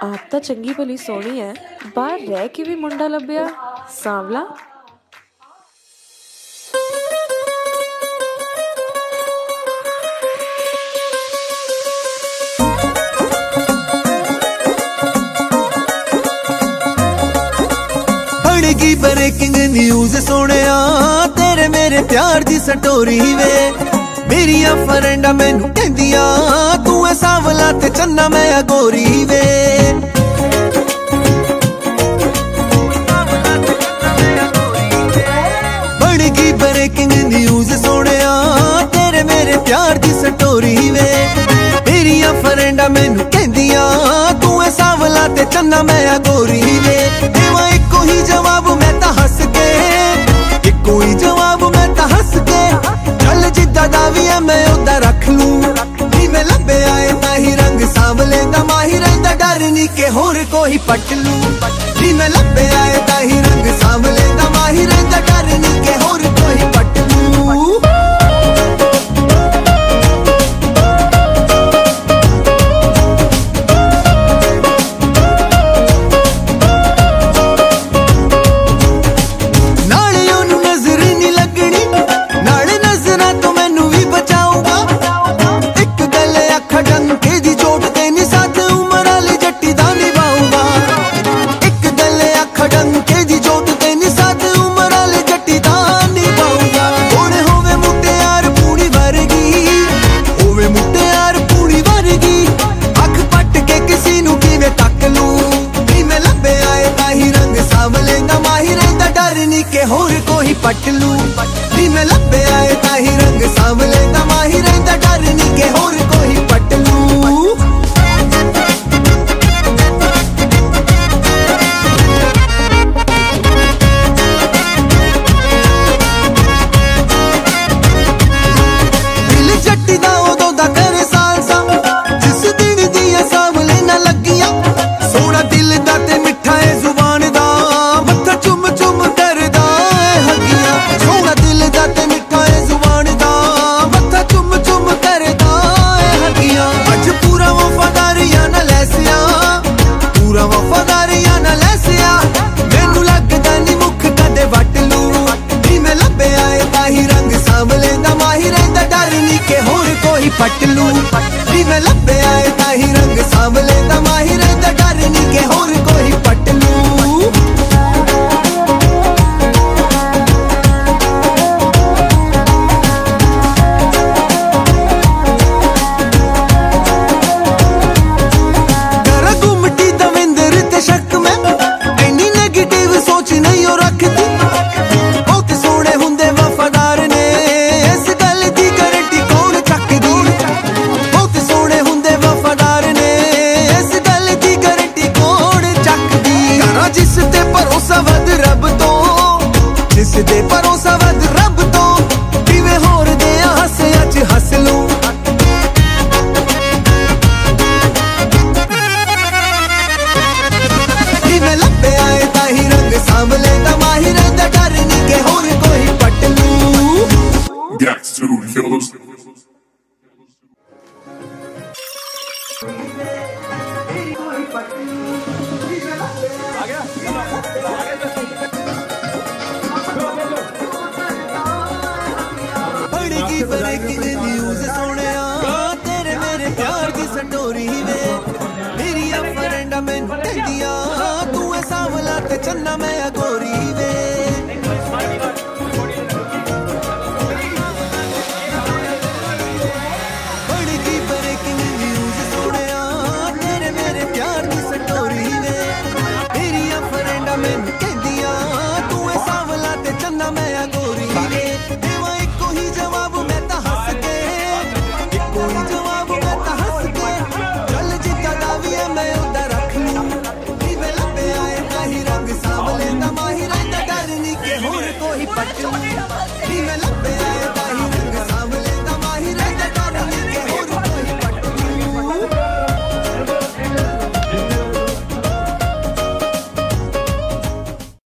आप तो चंगी भली सोहनी है, बाहर रह के भी मुंडा लभ्या सांवला। बनेगी ब्रेकिंग न्यूज सोनिया, तेरे मेरे प्यार दी स्टोरी वे। मेरिया फ्रेंडा मैनू कहंदिया तू है सांवला ते चन्ना मैं गोरी वे। बनेगी ब्रेकिंग न्यूज सोनिया, तेरे मेरे प्यार दी स्टोरी वे। मेरिया फ्रेंडा मैनू कहंदिया तू है सांवला ते चन्ना मैं गोरी वे। देवा इको ही जवाब मैं ता हस के, इको ही जवाब मैं ता हस के। चल जिद्दा दा भी है मैं उदा रख लूं, जिवें लंबे आए ताही रंग सांवले दा माही रहिंदा। डर नी के होर कोई पट लूं, जिवें लंबे आए ताही रंग सांवले दा माही रहिंदा। डर नी के होर कोई पट लूं। होर कोई पट लूं, जिवें लंबे आए ताही रंग सांवले दा माही रहिंदा। डर नी के होर कोई पट लूं। दिल जट्टी दा उदों दा करे सालसा, जिस दिन दियां सांवले ना लगियां। सोहना दिल दा ते मिठा है जुबान दा, मत्था चुम चुम पट लूं। जिवें लंबे आए ताही रंग सांवले दा माही रहिंदा। डर नी के होर कोई पट लूं। कर गुमटी दविंदर ते शक में, इन्नी नेगेटिव सोच नहीं ओ रखती। बहुत सोहने हुंदे वफादार ने, इस गल दी गारंटी कौन चकदी। बहुत सोहने हुंदे वफादार ने, इस गल दी गारंटी कौन चकदी। करा जिस ते भरोसा वध रब तो, जिस ते भरोसा वध रब तो। किवें होर दे हासियां च हस लूं। जिवें लंबे आए ताही रंग सांवले दा माही रहिंदा। डर नी के होर कोई पट लूं। बनेगी ब्रेकिंग न्यूज सोनिया, तेरे मेरे प्यार दी स्टोरी वे। मेरिया फ्रेंडा मैनू कहंदिया तू है सांवला ते चन्ना मैं गोरी वे। बनेगी ब्रेकिंग न्यूज सोनिया, तेरे मेरे प्यार दी स्टोरी वे। मेरिया फ्रेंडा मैनू कहंदिया तू है सांवला ते चन्ना मैं गोरी वे। देवा इको ही जवाब मैं ता हस के, इको ही जवाब मैं ता हस के। चल जिद्दा दा भी है मैं उदा रख लूं, जिवें लंबे आए ताही रंग सांवले दा माही रहिंदा। डर नी के होर कोई पट लूं, जिवें लंबे आए ताही रंग सांवले